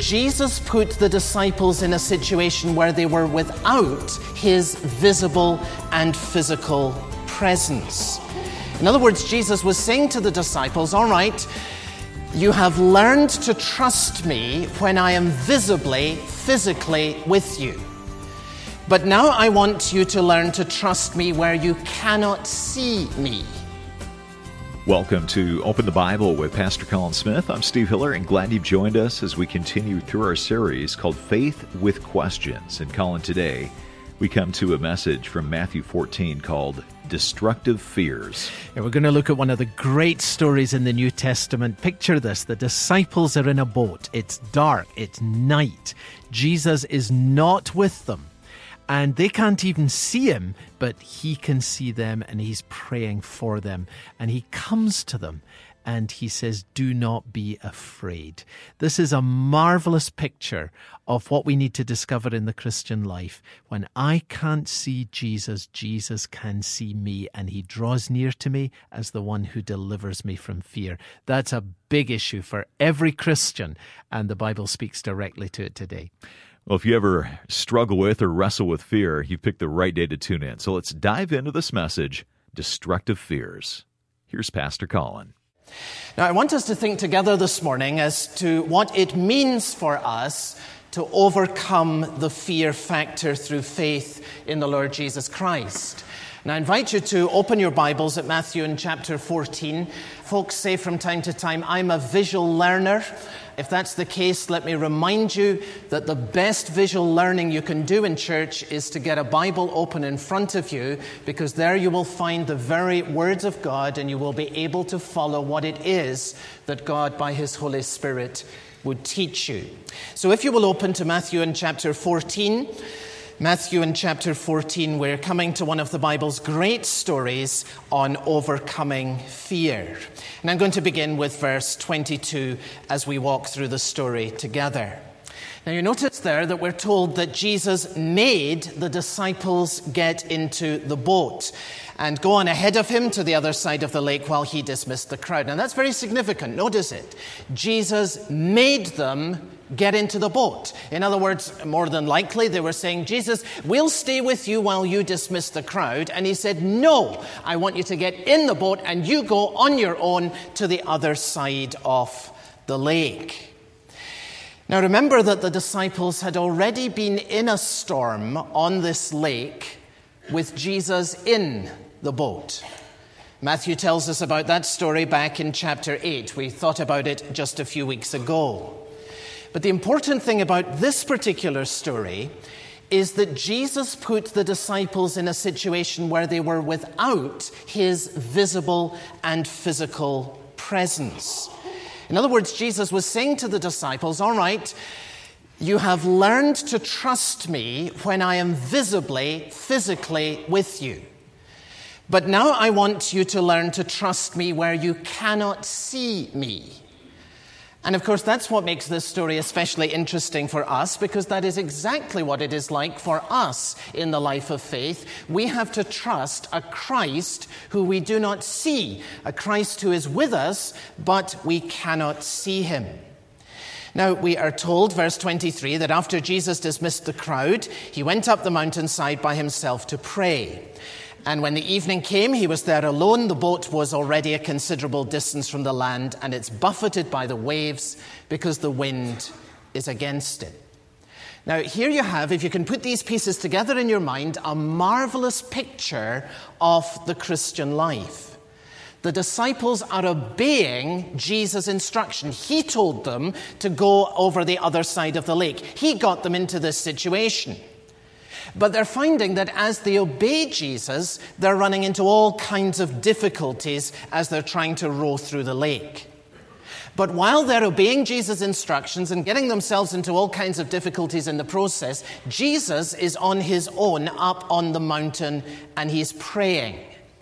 Jesus put the disciples in a situation where they were without his visible and physical presence. In other words, Jesus was saying to the disciples, all right, you have learned to trust me when I am visibly, physically with you. But now I want you to learn to trust me where you cannot see me. Welcome to Open the Bible with Pastor Colin Smith. I'm Steve Hiller, and glad you've joined us as we continue through our series called Faith with Questions. And Colin, today we come to a message from Matthew 14 called Destructive Fears. And we're going to look at one of the great stories in the New Testament. Picture this. The disciples are in a boat. It's dark. It's night. Jesus is not with them. And they can't even see him, but he can see them, and he's praying for them. And he comes to them and he says, do not be afraid. This is a marvelous picture of what we need to discover in the Christian life. When I can't see Jesus, Jesus can see me, and he draws near to me as the one who delivers me from fear. That's a big issue for every Christian, and the Bible speaks directly to it today. Well, if you ever struggle with or wrestle with fear, you've picked the right day to tune in. So let's dive into this message, Destructive Fears. Here's Pastor Colin. Now, I want us to think together this morning as to what it means for us to overcome the fear factor through faith in the Lord Jesus Christ. And I invite you to open your Bibles at Matthew in chapter 14. Folks say from time to time, I'm a visual learner. If that's the case, let me remind you that the best visual learning you can do in church is to get a Bible open in front of you, because there you will find the very words of God, and you will be able to follow what it is that God, by his Holy Spirit, would teach you. So if you will open to Matthew in chapter 14, Matthew in chapter 14, we're coming to one of the Bible's great stories on overcoming fear. And I'm going to begin with verse 22 as we walk through the story together. Now you notice there that we're told that Jesus made the disciples get into the boat and go on ahead of him to the other side of the lake while he dismissed the crowd. Now that's very significant. Notice it. Jesus made them get into the boat. In other words, more than likely, they were saying, Jesus, we'll stay with you while you dismiss the crowd. And he said, no, I want you to get in the boat and you go on your own to the other side of the lake. Now remember that the disciples had already been in a storm on this lake with Jesus in the boat. Matthew tells us about that story back in chapter 8. We thought about it just a few weeks ago. But the important thing about this particular story is that Jesus put the disciples in a situation where they were without his visible and physical presence. In other words, Jesus was saying to the disciples, all right, you have learned to trust me when I am visibly, physically with you. But now I want you to learn to trust me where you cannot see me. And of course, that's what makes this story especially interesting for us, because that is exactly what it is like for us in the life of faith. We have to trust a Christ who we do not see, a Christ who is with us, but we cannot see him. Now, we are told, verse 23, that after Jesus dismissed the crowd, he went up the mountainside by himself to pray. And when the evening came, he was there alone. The boat was already a considerable distance from the land, and it's buffeted by the waves because the wind is against it. Now, here you have, if you can put these pieces together in your mind, a marvelous picture of the Christian life. The disciples are obeying Jesus' instruction. He told them to go over the other side of the lake. He got them into this situation. But they're finding that as they obey Jesus, they're running into all kinds of difficulties as they're trying to row through the lake. But while they're obeying Jesus' instructions and getting themselves into all kinds of difficulties in the process, Jesus is on his own up on the mountain and he's praying.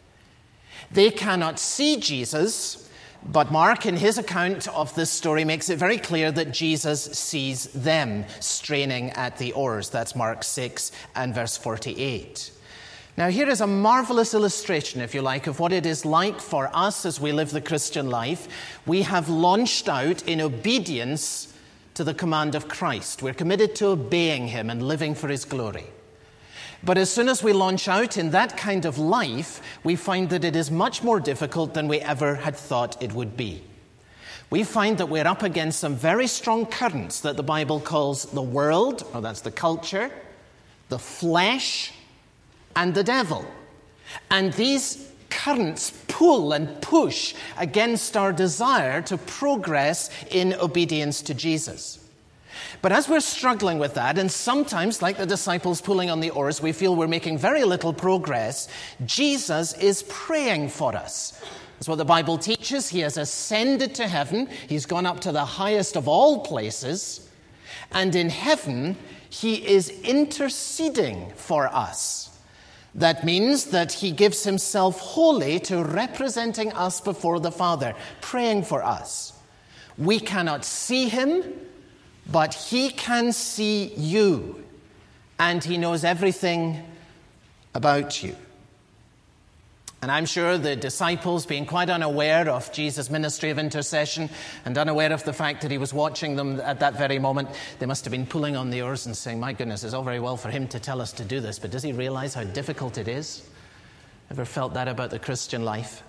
They cannot see Jesus, but Mark, in his account of this story, makes it very clear that Jesus sees them straining at the oars. That's Mark 6 and verse 48. Now, here is a marvelous illustration, if you like, of what it is like for us as we live the Christian life. We have launched out in obedience to to the command of Christ. We're committed to obeying him and living for his glory. But as soon as we launch out in that kind of life, we find that it is much more difficult than we ever had thought it would be. We find that we're up against some very strong currents that the Bible calls the world, or that's the culture, the flesh, and the devil. And these currents pull and push against our desire to progress in obedience to Jesus. But as we're struggling with that, and sometimes, like the disciples pulling on the oars, we feel we're making very little progress, Jesus is praying for us. That's what the Bible teaches. He has ascended to heaven. He's gone up to the highest of all places. And in heaven, he is interceding for us. That means that he gives himself wholly to representing us before the Father, praying for us. We cannot see him, but he can see you, and he knows everything about you. And I'm sure the disciples, being quite unaware of Jesus' ministry of intercession and unaware of the fact that he was watching them at that very moment, they must have been pulling on the oars and saying, my goodness, it's all very well for him to tell us to do this, but does he realize how difficult it is? Ever felt that about the Christian life?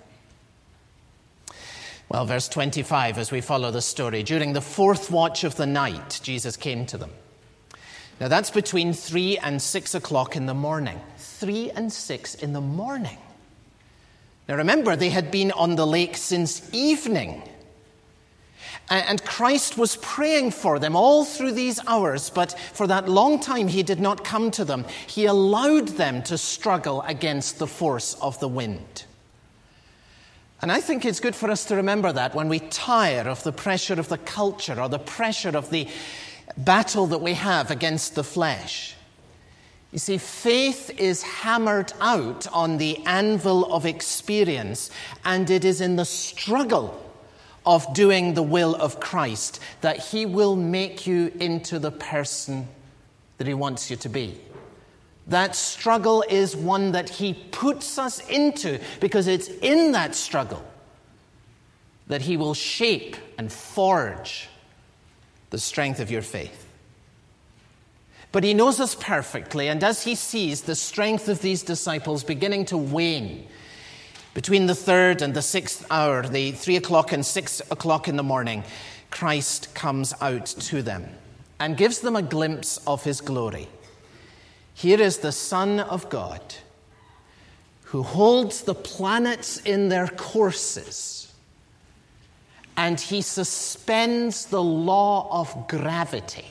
Well, verse 25, as we follow the story, during the fourth watch of the night, Jesus came to them. Now that's between 3 and 6 o'clock in the morning. 3 and 6 in the morning. Now remember, they had been on the lake since evening. And Christ was praying for them all through these hours, but for that long time he did not come to them. He allowed them to struggle against the force of the wind. And I think it's good for us to remember that when we tire of the pressure of the culture or the pressure of the battle that we have against the flesh. You see, faith is hammered out on the anvil of experience, and it is in the struggle of doing the will of Christ that he will make you into the person that he wants you to be. That struggle is one that he puts us into because it's in that struggle that he will shape and forge the strength of your faith. But he knows us perfectly, and as he sees the strength of these disciples beginning to wane between the 3rd and the 6th hour, the 3 o'clock and 6 o'clock in the morning, Christ comes out to them and gives them a glimpse of his glory. Here is the Son of God who holds the planets in their courses, and he suspends the law of gravity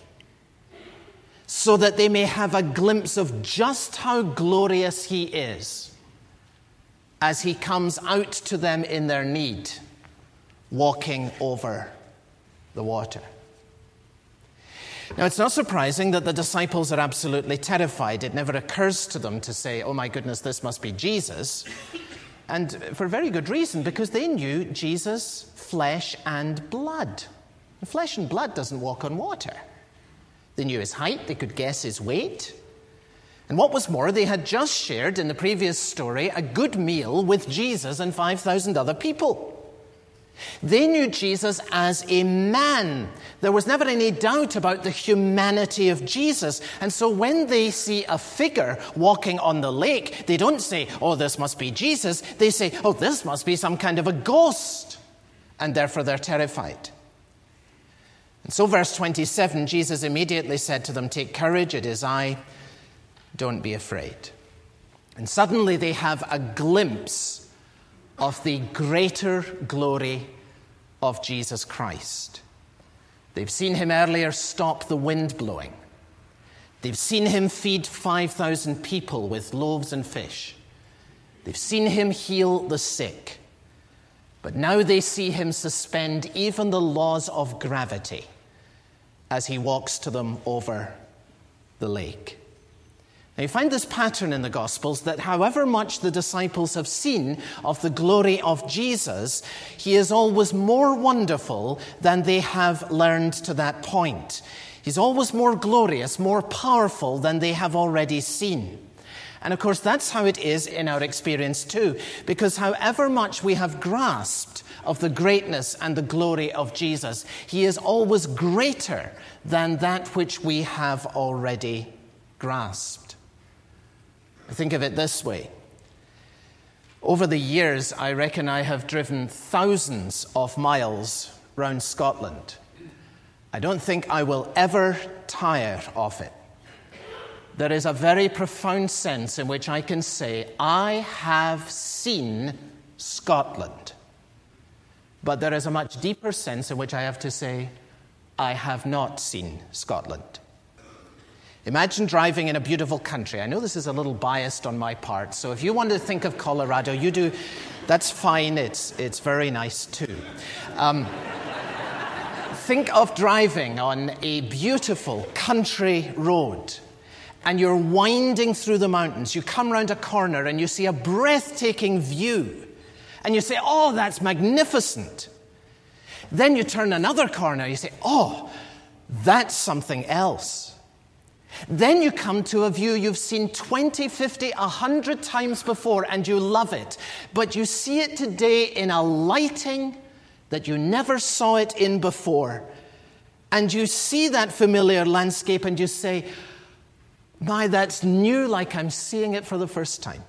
so that they may have a glimpse of just how glorious he is as he comes out to them in their need, walking over the water. Now, it's not surprising that the disciples are absolutely terrified. It never occurs to them to say, oh my goodness, this must be Jesus. And for a very good reason, because they knew Jesus, flesh and blood. And flesh and blood doesn't walk on water. They knew his height, they could guess his weight. And what was more, they had just shared in the previous story a good meal with Jesus and 5,000 other people. They knew Jesus as a man. There was never any doubt about the humanity of Jesus. And so when they see a figure walking on the lake, they don't say, oh, this must be Jesus. They say, oh, this must be some kind of a ghost. And therefore they're terrified. And so verse 27, Jesus immediately said to them, take courage, it is I. Don't be afraid. And suddenly they have a glimpse of the greater glory of Jesus Christ. They've seen him earlier stop the wind blowing. They've seen him feed 5,000 people with loaves and fish. They've seen him heal the sick. But now they see him suspend even the laws of gravity as he walks to them over the lake. Now you find this pattern in the Gospels that however much the disciples have seen of the glory of Jesus, he is always more wonderful than they have learned to that point. He's always more glorious, more powerful than they have already seen. And of course, that's how it is in our experience too, because however much we have grasped of the greatness and the glory of Jesus. He is always greater than that which we have already grasped. Think of it this way. Over the years, I reckon I have driven thousands of miles round Scotland. I don't think I will ever tire of it. There is a very profound sense in which I can say, I have seen Scotland. But there is a much deeper sense in which I have to say, I have not seen Scotland. Imagine driving in a beautiful country. I know this is a little biased on my part, so if you want to think of Colorado, you do, that's fine. It's very nice too. Think of driving on a beautiful country road, and you're winding through the mountains. You come round a corner and you see a breathtaking view, and you say, oh, that's magnificent. Then you turn another corner, you say, oh, that's something else. Then you come to a view you've seen 20, 50, 100 times before, and you love it. But you see it today in a lighting that you never saw it in before. And you see that familiar landscape and you say, my, that's new, like I'm seeing it for the first time.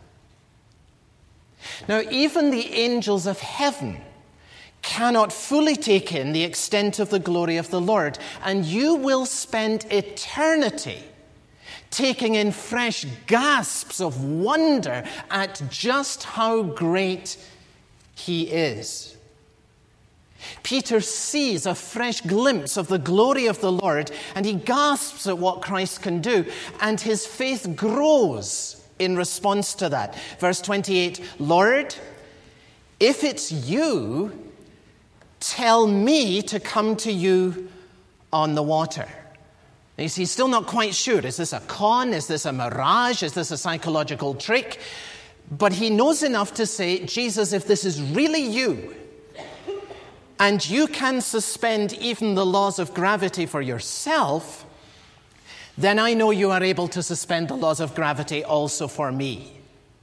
Now, even the angels of heaven cannot fully take in the extent of the glory of the Lord. And you will spend eternity taking in fresh gasps of wonder at just how great he is. Peter sees a fresh glimpse of the glory of the Lord, and he gasps at what Christ can do, and his faith grows in response to that. Verse 28, Lord, if it's you, tell me to come to you on the water. You see, he's still not quite sure. Is this a con? Is this a mirage? Is this a psychological trick? But he knows enough to say, Jesus, if this is really you, and you can suspend even the laws of gravity for yourself, then I know you are able to suspend the laws of gravity also for me.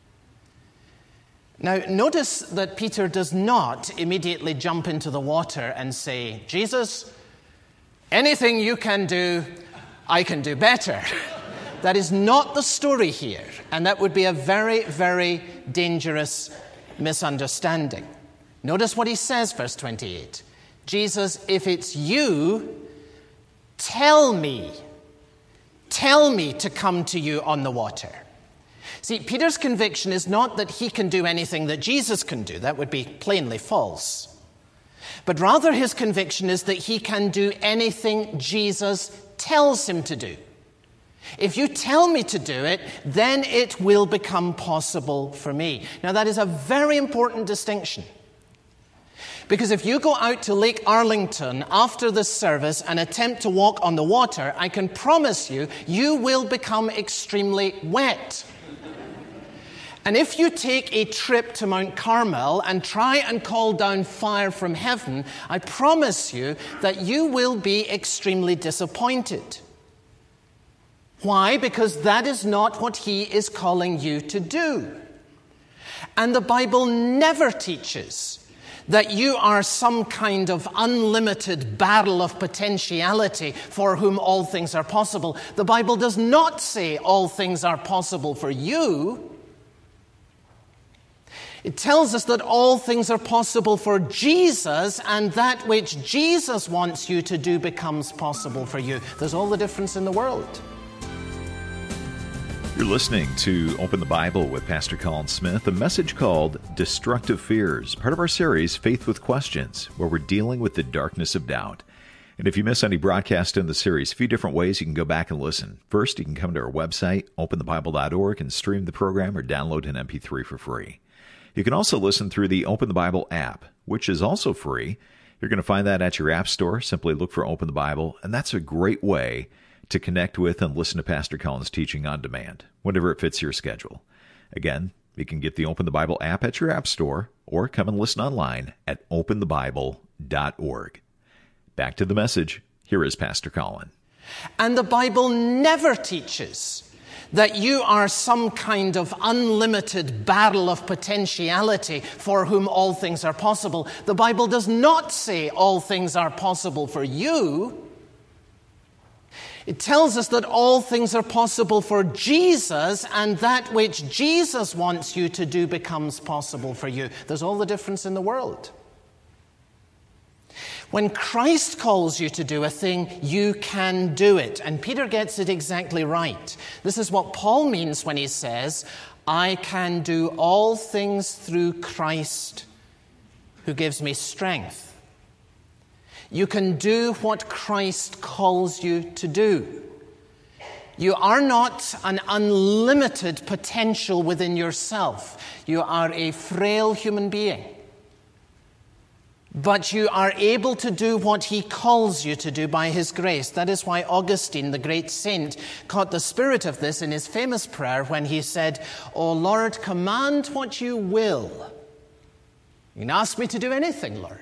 Now, notice that Peter does not immediately jump into the water and say, Jesus, anything you can do, I can do better. That is not the story here, and that would be a very, very dangerous misunderstanding. Notice what he says, verse 28. Jesus, if it's you, tell me to come to you on the water. See, Peter's conviction is not that he can do anything that Jesus can do. That would be plainly false. But rather his conviction is that he can do anything Jesus tells him to do. If you tell me to do it, then it will become possible for me. Now that is a very important distinction. Because if you go out to Lake Arlington after this service and attempt to walk on the water, I can promise you, you will become extremely wet. And if you take a trip to Mount Carmel and try and call down fire from heaven, I promise you that you will be extremely disappointed. Why? Because that is not what he is calling you to do. And the Bible never teaches that you are some kind of unlimited barrel of potentiality for whom all things are possible. The Bible does not say all things are possible for you. It tells us that all things are possible for Jesus, and that which Jesus wants you to do becomes possible for you. There's all the difference in the world. You're listening to Open the Bible with Pastor Colin Smith, a message called Destructive Fears, part of our series, Faith with Questions, where we're dealing with the darkness of doubt. And if you miss any broadcast in the series, a few different ways you can go back and listen. First, you can come to our website, openthebible.org, and stream the program or download an MP3 for free. You can also listen through the Open the Bible app, which is also free. You're going to find that at your app store. Simply look for Open the Bible, and that's a great way to connect with and listen to Pastor Colin's teaching on demand, whenever it fits your schedule. Again, you can get the Open the Bible app at your app store, or come and listen online at openthebible.org. Back to the message. Here is Pastor Colin. And the Bible never teaches that you are some kind of unlimited barrel of potentiality for whom all things are possible. The Bible does not say all things are possible for you. It tells us that all things are possible for Jesus, and that which Jesus wants you to do becomes possible for you. There's all the difference in the world. When Christ calls you to do a thing, you can do it. And Peter gets it exactly right. This is what Paul means when he says, I can do all things through Christ who gives me strength. You can do what Christ calls you to do. You are not an unlimited potential within yourself. You are a frail human being. But you are able to do what he calls you to do by his grace. That is why Augustine, the great saint, caught the spirit of this in his famous prayer when he said, O Lord, command what you will. You can ask me to do anything, Lord.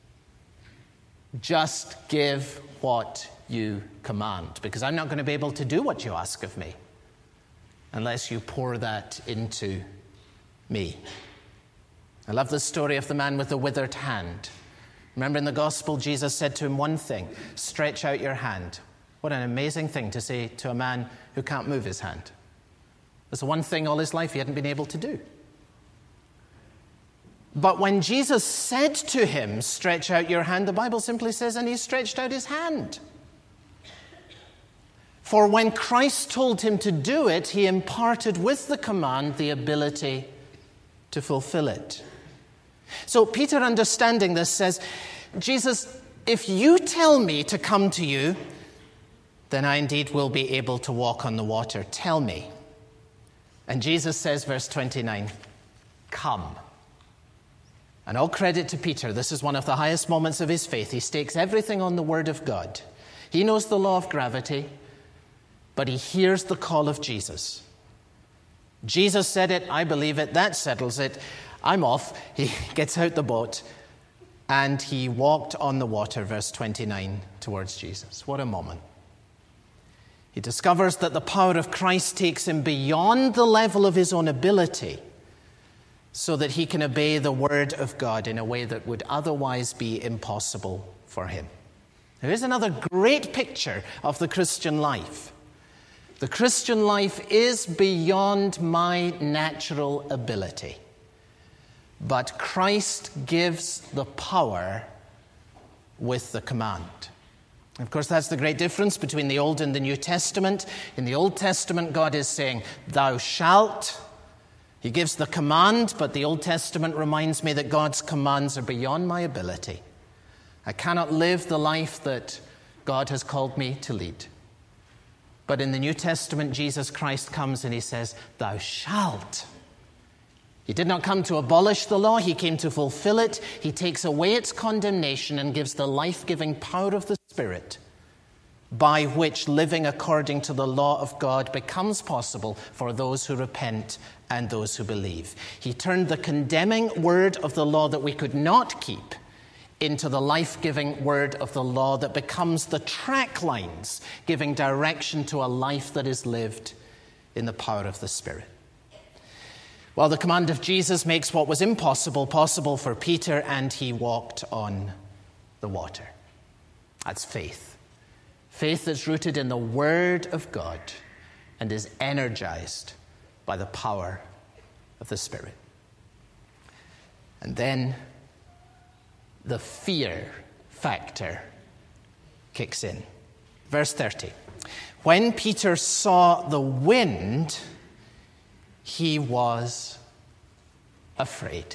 Just give what you command, because I'm not going to be able to do what you ask of me unless you pour that into me. I love the story of the man with the withered hand. Remember in the gospel, Jesus said to him one thing, stretch out your hand. What an amazing thing to say to a man who can't move his hand. That's the one thing all his life he hadn't been able to do. But when Jesus said to him, stretch out your hand, the Bible simply says, and he stretched out his hand. For when Christ told him to do it, he imparted with the command the ability to fulfill it. So Peter, understanding this, says, Jesus, if you tell me to come to you, then I indeed will be able to walk on the water. Tell me. And Jesus says, verse 29, come. And all credit to Peter. This is one of the highest moments of his faith. He stakes everything on the word of God. He knows the law of gravity, but he hears the call of Jesus. Jesus said it, I believe it, that settles it. I'm off. He gets out the boat and he walked on the water, verse 29, towards Jesus. What a moment. He discovers that the power of Christ takes him beyond the level of his own ability so that he can obey the word of God in a way that would otherwise be impossible for him. Here's another great picture of the Christian life. The Christian life is beyond my natural ability. But Christ gives the power with the command. Of course, that's the great difference between the Old and the New Testament. In the Old Testament, God is saying, thou shalt. He gives the command, but the Old Testament reminds me that God's commands are beyond my ability. I cannot live the life that God has called me to lead. But in the New Testament, Jesus Christ comes and he says, thou shalt. He did not come to abolish the law, he came to fulfill it. He takes away its condemnation and gives the life-giving power of the Spirit, by which living according to the law of God becomes possible for those who repent and those who believe. He turned the condemning word of the law that we could not keep into the life-giving word of the law that becomes the track lines giving direction to a life that is lived in the power of the Spirit. Well, the command of Jesus makes what was impossible possible for Peter, and he walked on the water. That's faith. Faith that's rooted in the Word of God and is energized by the power of the Spirit. And then the fear factor kicks in. Verse 30. When Peter saw the wind, he was afraid.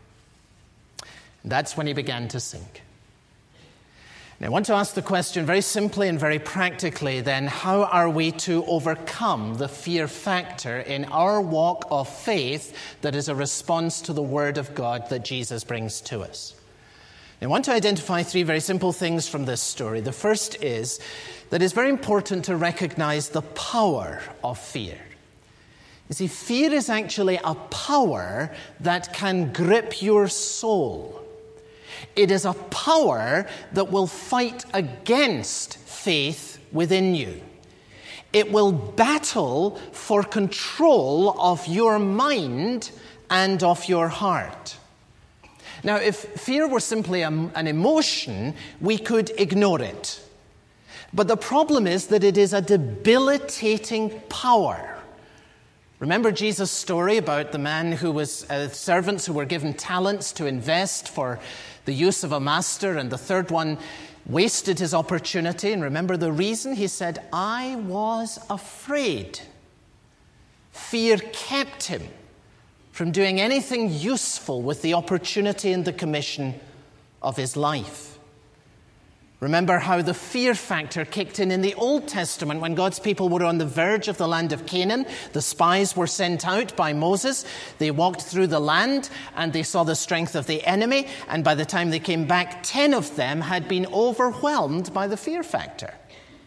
That's when he began to sink. And I want to ask the question very simply and very practically then, how are we to overcome the fear factor in our walk of faith that is a response to the Word of God that Jesus brings to us? I want to identify three very simple things from this story. The first is that it's very important to recognize the power of fear. You see, fear is actually a power that can grip your soul. It is a power that will fight against faith within you. It will battle for control of your mind and of your heart. Now, if fear were simply an emotion, we could ignore it. But the problem is that it is a debilitating power. Remember Jesus' story about the man who was servants who were given talents to invest for the use of a master, and the third one wasted his opportunity. And remember the reason? He said, "I was afraid." Fear kept him from doing anything useful with the opportunity and the commission of his life. Remember how the fear factor kicked in the Old Testament when God's people were on the verge of the land of Canaan. The spies were sent out by Moses. They walked through the land and they saw the strength of the enemy. And by the time they came back, 10 of them had been overwhelmed by the fear factor.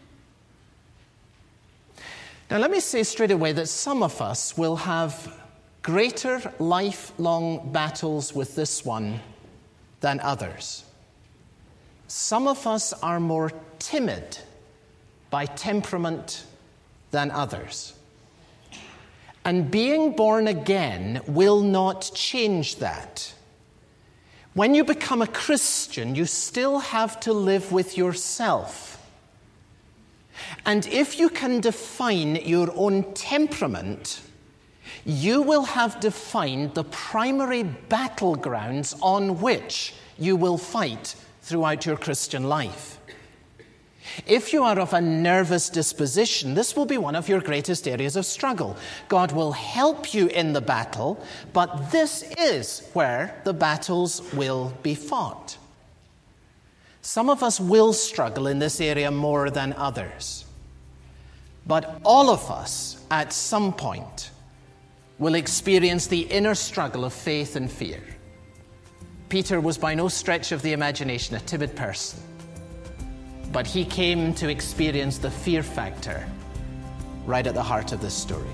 Now, let me say straight away that some of us will have greater lifelong battles with this one than others. Some of us are more timid by temperament than others. And being born again will not change that. When you become a Christian, you still have to live with yourself. And if you can define your own temperament, you will have defined the primary battlegrounds on which you will fight throughout your Christian life. If you are of a nervous disposition, this will be one of your greatest areas of struggle. God will help you in the battle, but this is where the battles will be fought. Some of us will struggle in this area more than others, but all of us at some point will experience the inner struggle of faith and fear. Peter was by no stretch of the imagination a timid person, but he came to experience the fear factor right at the heart of this story.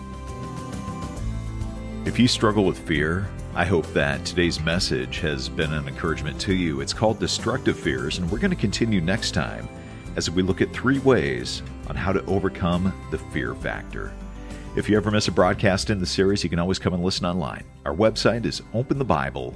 If you struggle with fear, I hope that today's message has been an encouragement to you. It's called Destructive Fears, and we're going to continue next time as we look at 3 ways on how to overcome the fear factor. If you ever miss a broadcast in the series, you can always come and listen online. Our website is openthebible.org.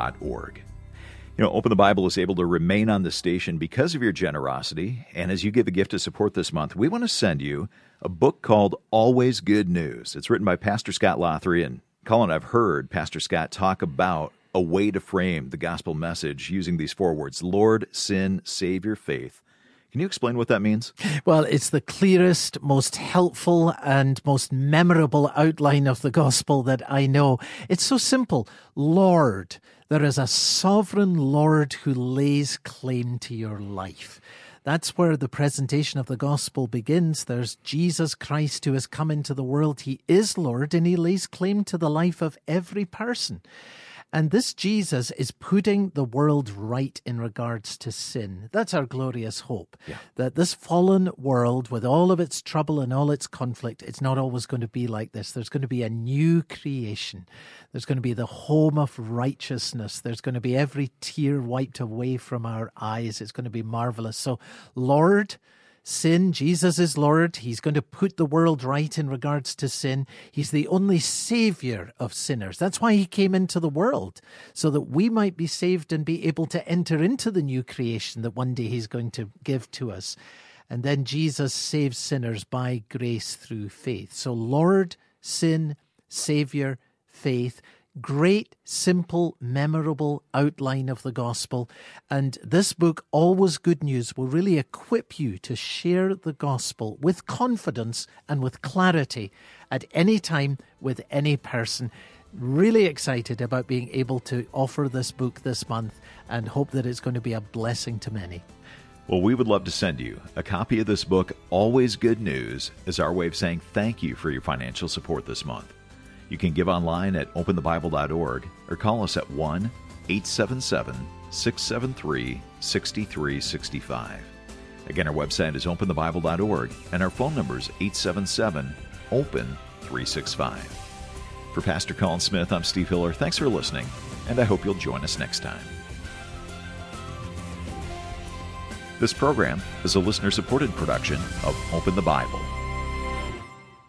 Open the Bible is able to remain on the station because of your generosity. And as you give a gift to support this month, we want to send you a book called Always Good News. It's written by Pastor Scott Lothry. And Colin, I've heard Pastor Scott talk about a way to frame the gospel message using these 4 words: Lord, sin, Savior, faith. Can you explain what that means? Well, it's the clearest, most helpful, and most memorable outline of the gospel that I know. It's so simple. Lord. There is a sovereign Lord who lays claim to your life. That's where the presentation of the gospel begins. There's Jesus Christ who has come into the world. He is Lord, and he lays claim to the life of every person. And this Jesus is putting the world right in regards to sin. That's our glorious hope, that this fallen world, with all of its trouble and all its conflict, it's not always going to be like this. There's going to be a new creation. There's going to be the home of righteousness. There's going to be every tear wiped away from our eyes. It's going to be marvelous. So, Lord, sin, Jesus is Lord. He's going to put the world right in regards to sin. He's the only Savior of sinners. That's why he came into the world, so that we might be saved and be able to enter into the new creation that one day he's going to give to us. And then Jesus saves sinners by grace through faith. So Lord, sin, Savior, faith. Great, simple, memorable outline of the gospel. And this book, Always Good News, will really equip you to share the gospel with confidence and with clarity at any time with any person. Really excited about being able to offer this book this month and hope that it's going to be a blessing to many. Well, we would love to send you a copy of this book, Always Good News, as our way of saying thank you for your financial support this month. You can give online at openthebible.org or call us at 1-877-673-6365. Again, our website is openthebible.org and our phone number is 877-OPEN-365. For Pastor Colin Smith, I'm Steve Hiller. Thanks for listening, and I hope you'll join us next time. This program is a listener-supported production of Open the Bible.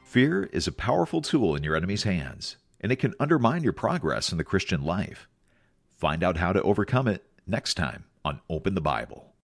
Fear is a powerful tool in your enemy's hands, and it can undermine your progress in the Christian life. Find out how to overcome it next time on Open the Bible.